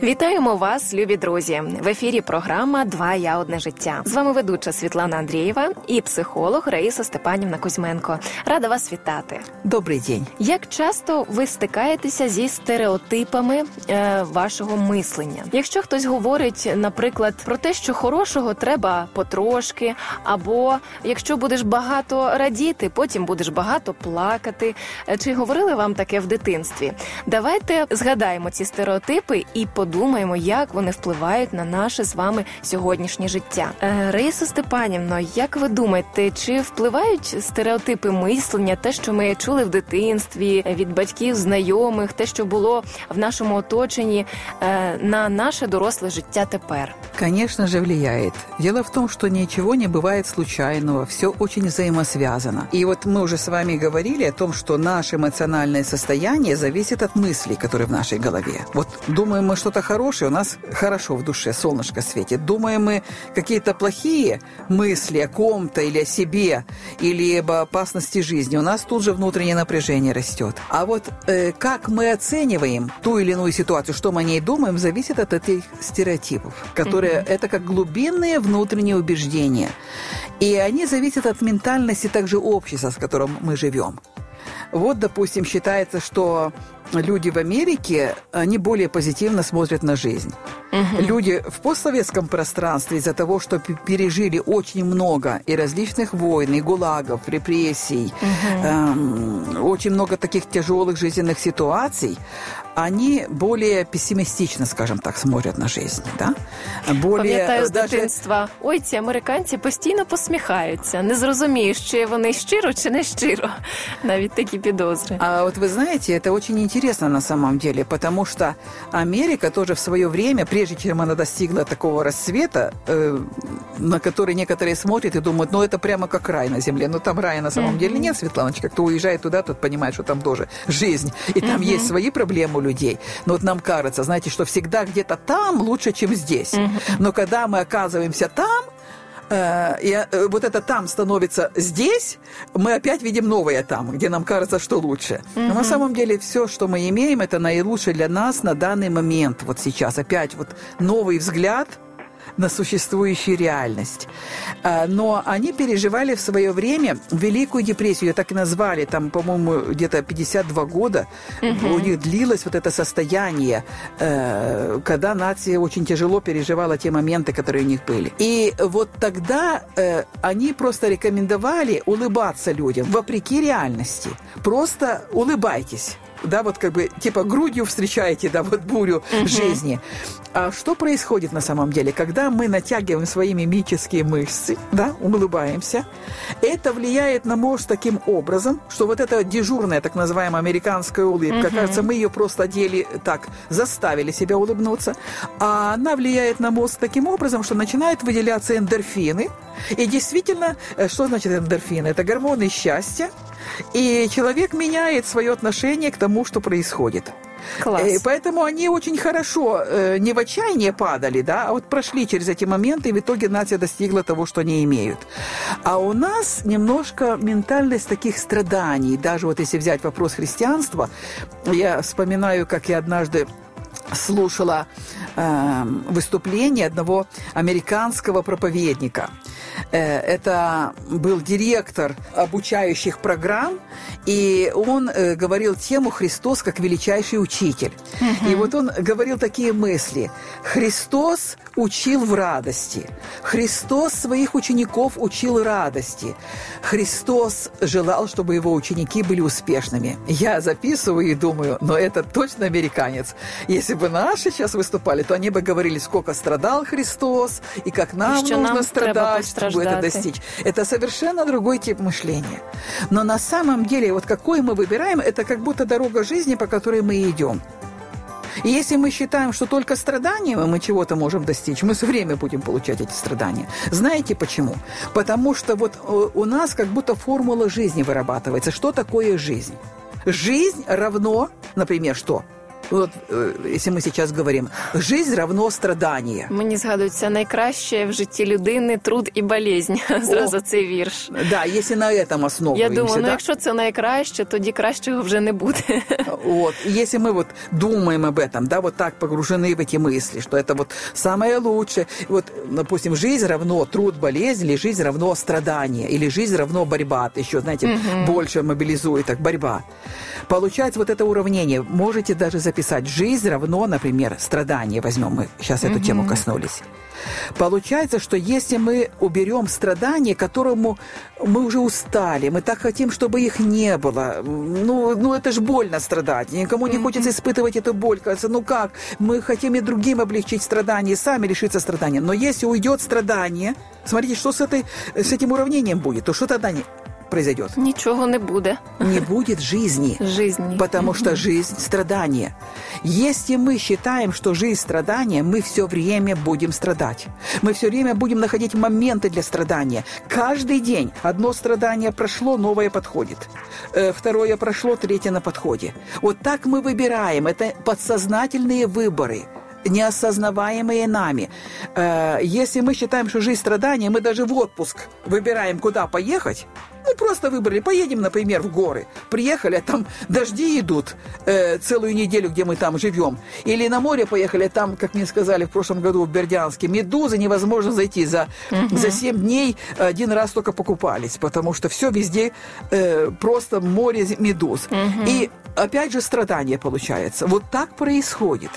Вітаємо вас, любі друзі! В ефірі програма «Два я – одне життя». З вами ведуча Світлана Андрієва і психолог Раїса Степанівна Кузьменко. Рада вас вітати. Добрий день. Як часто ви стикаєтеся зі стереотипами вашого мислення? Якщо хтось говорить, наприклад, про те, що хорошого треба потрошки, або якщо будеш багато радіти, потім будеш багато плакати. Чи говорили вам таке в дитинстві? Давайте згадаємо ці стереотипи і подумаємо, як вони впливають на наше з вами сьогоднішнє життя. Раїса Степанівно, як ви думаєте, чи впливають стереотипи мислення, те, що ми чули в дитинстві, від батьків, знайомих, те, що було в нашому оточенні, на наше доросле життя тепер? Конечно же, влияет. Дело в том, что ничего не бывает случайного, все очень взаимосвязано. И вот мы уже с вами говорили о том, что наше эмоциональное состояние зависит от мыслей, которые в нашей голове. Вот думаем мы что-то хорошее, у нас хорошо в душе, солнышко светит. Думаем мы какие-то плохие мысли о ком-то или о себе, или об опасности жизни, у нас тут же внутреннее напряжение растет. А вот как мы оцениваем ту или иную ситуацию, что мы о ней думаем, зависит от этих стереотипов, которые это как глубинные внутренние убеждения. И они зависят от ментальности также общества, в котором мы живем. Вот, допустим, считается, что люди в Америке, они более позитивно смотрят на жизнь. Люди в постсоветском пространстве из-за того, что пережили очень много и различных войн, и гулагов, репрессий, очень много таких тяжелых жизненных ситуаций, они более пессимистично, скажем так, смотрят на жизнь. Да? Пам'ятаю з дитинства. Ой, ці американці постійно посміхаються. Не зрозумієш, чи вони щиро, чи не щиро. Навіть такі підозри. А вот вы знаете, это очень интересно на самом деле, потому что Америка тоже в свое время, прежде чем она достигла такого расцвета, на который некоторые смотрят и думают, ну это прямо как рай на земле. Но там рая на самом деле нет, Светланочка. Кто уезжает туда, тот понимает, что там тоже жизнь. И там есть свои проблемы у людей. Но вот нам кажется, знаете, что всегда где-то там лучше, чем здесь. Но когда мы оказываемся там, и вот это там становится здесь, мы опять видим новое там, где нам кажется, что лучше. Но на самом деле все, что мы имеем, это наилучшее для нас на данный момент. Вот сейчас опять вот новый взгляд на существующую реальность. Но они переживали в свое время Великую депрессию, ее так и назвали, там, по-моему, где-то 52 года у них длилось вот это состояние, когда нация очень тяжело переживала те моменты, которые у них были. И вот тогда они просто рекомендовали улыбаться людям, вопреки реальности. Просто улыбайтесь. Да, вот как бы, типа, грудью встречаете, да, вот бурю жизни. А что происходит на самом деле? Когда мы натягиваем свои мимические мышцы, да, улыбаемся, это влияет на мозг таким образом, что вот эта дежурная, так называемая американская улыбка, кажется, мы ее просто одели так, заставили себя улыбнуться, а она влияет на мозг таким образом, что начинают выделяться эндорфины. И действительно, что значит эндорфины? Это гормоны счастья, и человек меняет свое отношение к тому, что происходит. Класс. Поэтому они очень хорошо не в отчаяние падали, да, а вот прошли через эти моменты, и в итоге нация достигла того, что они имеют. А у нас немножко ментальность таких страданий. Даже вот если взять вопрос христианства, я вспоминаю, как я однажды слушала выступление одного американского проповедника. Это был директор обучающих программ, и он говорил тему «Христос как величайший учитель». И вот он говорил такие мысли. Христос учил в радости. Христос своих учеников учил радости. Христос желал, чтобы его ученики были успешными. Я записываю и думаю, но это точно американец. Если бы наши сейчас выступали, то они бы говорили, сколько страдал Христос, и как нам нужно страдать, чтобы это достичь. Это совершенно другой тип мышления. Но на самом деле, вот какой мы выбираем, это как будто дорога жизни, по которой мы идем. И если мы считаем, что только страданиями мы чего-то можем достичь, мы все время будем получать эти страдания. Знаете почему? Потому что вот у нас как будто формула жизни вырабатывается. Что такое жизнь? Жизнь равно, например, что? Вот, если мы сейчас говорим, жизнь равно страдание. Мені згадується найкраще в житті людини труд і болезнь. Зразу цей вірш. Да, если на этом основываемся. Я думаю, да? якщо це найкраще, тоді кращого вже не буде. Вот, если мы вот думаем об этом, да, вот так погружены в эти мысли, что это вот самое лучшее. Вот, допустим, жизнь равно труд, болезнь, или жизнь равно страдание, или жизнь равно борьба. Еще, знаете, больше мобилизует, так, борьба. Получается вот это уравнение. Можете даже записать. Жизнь равно, например, страдание. Возьмем, мы сейчас эту тему коснулись. Получается, что если мы уберем страдания, которому мы уже устали, мы так хотим, чтобы их не было. Ну это ж больно страдать. Никому не хочется испытывать эту боль. Кажется, ну как? Мы хотим и другим облегчить страдания, сами лишиться страдания. Но если уйдет страдание, смотрите, что с этим уравнением будет, то что тогда произойдет? Ничего не будет. Не будет жизни. Потому что жизнь – страдание. Если мы считаем, что жизнь – страдание, мы все время будем страдать. Мы все время будем находить моменты для страдания. Каждый день одно страдание прошло, новое подходит. Второе прошло, третье на подходе. Вот так мы выбираем. Это подсознательные выборы, неосознаваемые нами. Если мы считаем, что жизнь страдания, мы даже в отпуск выбираем, куда поехать. Ну, просто выбрали, поедем, например, в горы. Приехали, а там дожди идут целую неделю, где мы там живем. Или на море поехали, там, как мне сказали в прошлом году в Бердянске, медузы невозможно зайти. За 7 дней один раз только покупались, потому что все везде просто море медуз. И опять же страдание получается. Вот так происходит.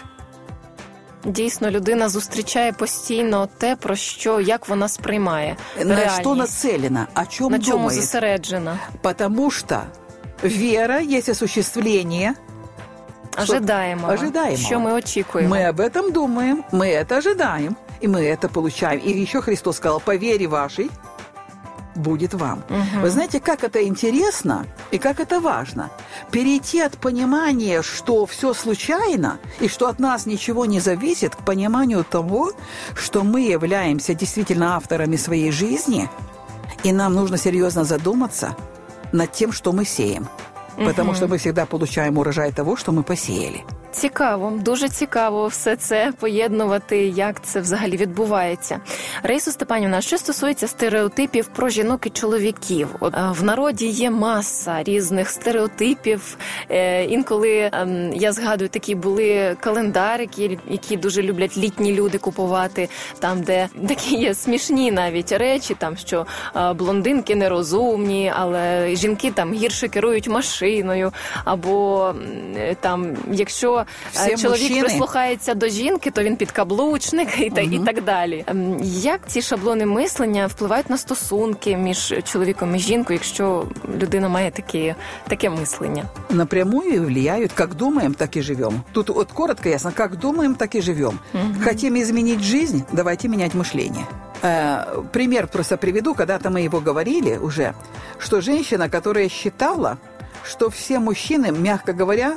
Дійсно, людина зустрічає постійно те, про що, як вона сприймає реальність. На що нацелена, о чому думає. На чому зосереджена. Потому что вера есть осуществление. Ожидаемого. Що ми очікуємо. Мы об этом думаем, мы это ожидаем, и мы это получаем. И еще Христос сказал, по вере вашей будет вам. Вы знаете, как это интересно и как это важно. Перейти от понимания, что все случайно и что от нас ничего не зависит, к пониманию того, что мы являемся действительно авторами своей жизни, и нам нужно серьезно задуматься над тем, что мы сеем. Потому что мы всегда получаем урожай того, что мы посеяли. Цікаво, дуже цікаво все це поєднувати, як це взагалі відбувається. Раїсо Степанівна, що стосується стереотипів про жінок і чоловіків? От, в народі є маса різних стереотипів. Інколи, я згадую, такі були календарики, які дуже люблять літні люди купувати, там, де такі є смішні навіть речі, там, що блондинки нерозумні, але жінки там гірше керують машиною, або там, якщо чоловік прислухається до жінки, то він підкаблучник і так далі. Як ці шаблони мислення впливають на стосунки між чоловіком і жінкою, якщо людина має таке мислення? Напрямую влияют, как думаем, так и живем. Тут вот коротко ясно, как думаем, так и живем. Хотим изменить жизнь, давайте менять мышление. Пример просто приведу, когда-то мы его говорили уже, что женщина, которая считала, что все мужчины, мягко говоря,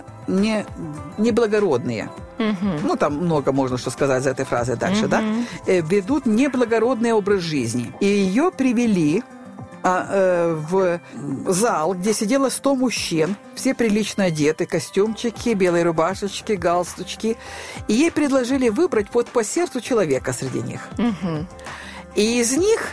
неблагородные. Ну, там много можно что сказать за этой фразой дальше, да? Ведут неблагородный образ жизни. И ее привели в зал, где сидело 100 мужчин, все прилично одеты, костюмчики, белые рубашечки, галстучки. И ей предложили выбрать вот по сердцу человека среди них. И из них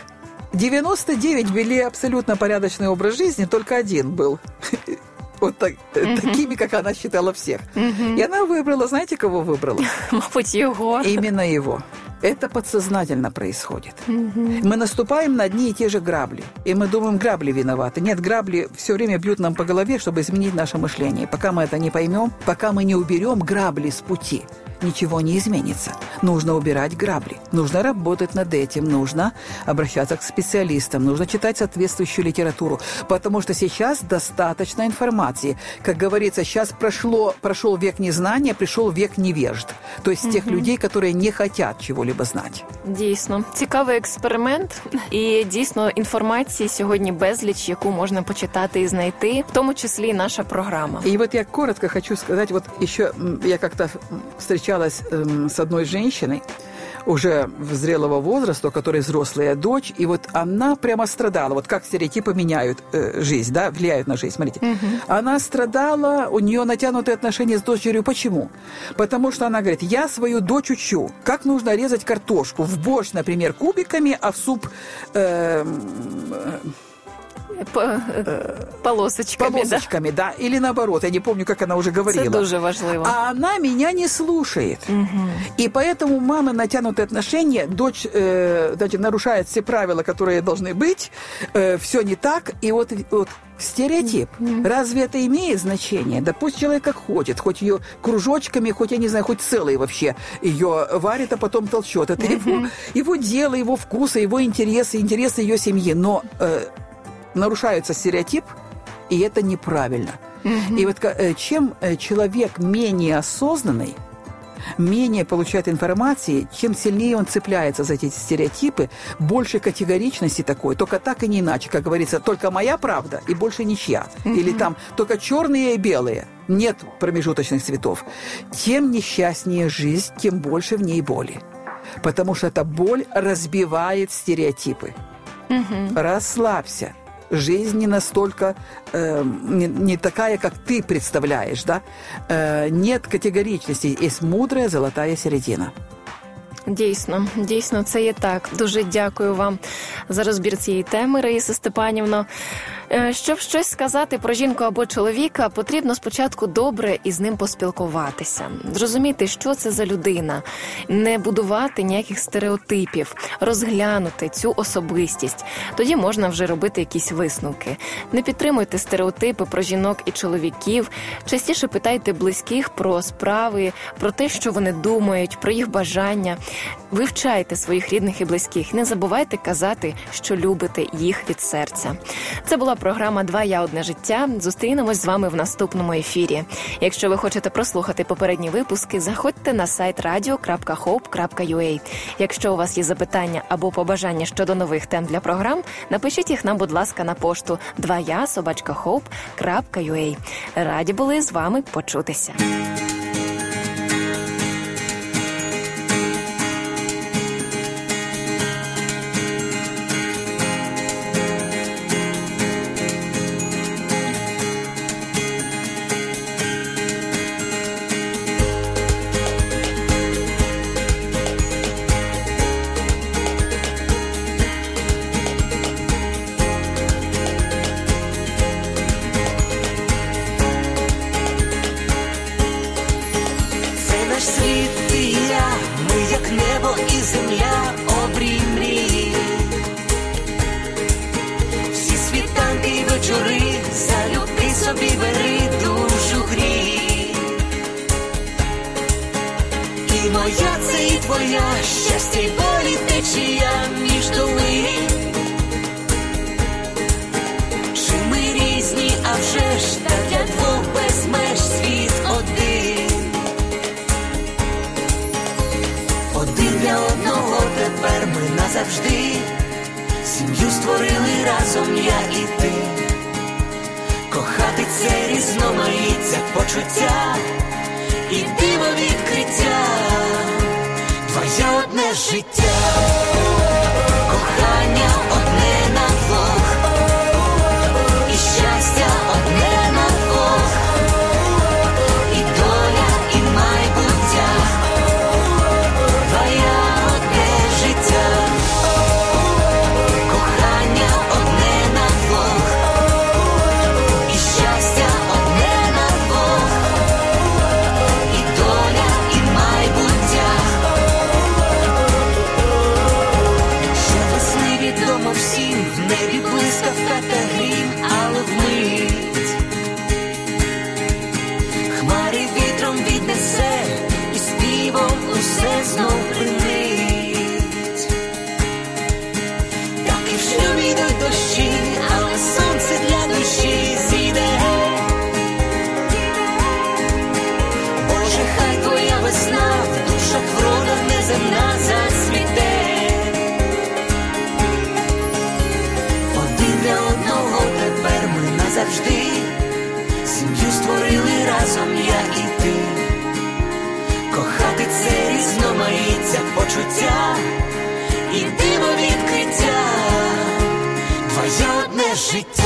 99 вели абсолютно порядочный образ жизни, только один был вот такими, как она считала всех. И она выбрала, знаете, кого выбрала? Мабуть, его. Именно его. Это подсознательно происходит. Мы наступаем на одни и те же грабли. И мы думаем, грабли виноваты. Нет, грабли все время бьют нам по голове, чтобы изменить наше мышление. Пока мы это не поймем, пока мы не уберем грабли с пути, ничего не изменится. Нужно убирать грабли. Нужно работать над этим. Нужно обращаться к специалистам. Нужно читать соответствующую литературу. Потому что сейчас достаточно информации. Как говорится, сейчас прошел век незнания, пришел век невежд. То есть тех людей, которые не хотят чего-либо знать. Дійсно. Цікавий експеримент. І дійсно інформації сьогодні безліч, яку можна почитати і знайти, в тому числі і наша програма. И вот я коротко хочу сказать, вот еще я как-то встречалась с одной женщиной, уже зрелого возраста, у которой взрослая дочь, и вот она прямо страдала. Вот как стереотипы меняют жизнь, да, влияют на жизнь, смотрите. Она страдала, у нее натянутые отношения с дочерью. Почему? Потому что она говорит, я свою дочь учу, как нужно резать картошку в борщ, например, кубиками, а в суп... полосочками, да. Или наоборот, я не помню, как она уже говорила. Це дуже важливо. А она меня не слушает. И поэтому мамы натянутые отношения, дочь нарушает все правила, которые должны быть, все не так, и вот стереотип. Разве это имеет значение? Да пусть человек как хочет, хоть ее кружочками, хоть, я не знаю, хоть целой вообще ее варит, а потом толчет. Это его дело, его вкусы, его интересы ее семьи. Но нарушается стереотип, и это неправильно. И вот чем человек менее осознанный, менее получает информации, чем сильнее он цепляется за эти стереотипы, больше категоричности такой, только так и не иначе. Как говорится, только моя правда и больше ничья. Или там только черные и белые, нет промежуточных цветов. Тем несчастнее жизнь, тем больше в ней боли. Потому что эта боль разбивает стереотипы. Расслабься. Жизнь не настолько, не такая, как ты представляешь, да? Нет категоричности, есть мудрая золотая середина. Дійсно, це є так. Дуже дякую вам за розбір цієї теми, Раїса Степанівна. Щоб щось сказати про жінку або чоловіка, потрібно спочатку добре із ним поспілкуватися. Зрозуміти, що це за людина. Не будувати ніяких стереотипів. Розглянути цю особистість. Тоді можна вже робити якісь висновки. Не підтримуйте стереотипи про жінок і чоловіків. Частіше питайте близьких про справи, про те, що вони думають, про їх бажання. Вивчайте своїх рідних і близьких. Не забувайте казати, що любите їх від серця. Це була програма «Два я, одне життя». Зустрінемось з вами в наступному ефірі. Якщо ви хочете прослухати попередні випуски, заходьте на сайт radio.hope.ua. Якщо у вас є запитання або побажання щодо нових тем для програм, напишіть їх нам, будь ласка, на пошту 2ya@hope.ua. Раді були з вами почутися. Моя це і твоя, щастя й болі течія між долин. Чи ми різні, а вже ж, та для двох без меж світ один. Один для одного тепер ми назавжди. Сім'ю створили разом я і ти. Кохати це різноманіття почуття і диво відкриття. Твоє одне життя, кохання одне на двох, і щастя одне на двох, і доля, і майбуття. Твоє одне життя, кохання одне на двох, і щастя одне на двох, і доля, і майбуття. Відомо всім, в небі блискавка та грім, але вмить хмари вітром віднесе, і співом усе знов примить. Так і в шлюбі йдуть дощі, але сонце для душі зійде. Боже, хай твоя весна в душах врода неземна зацвіте. Тепер ми назавжди сім'ю створили разом я і ти. Кохати це різноманіття почуття. життя і диво відкриття, твоє одне життя.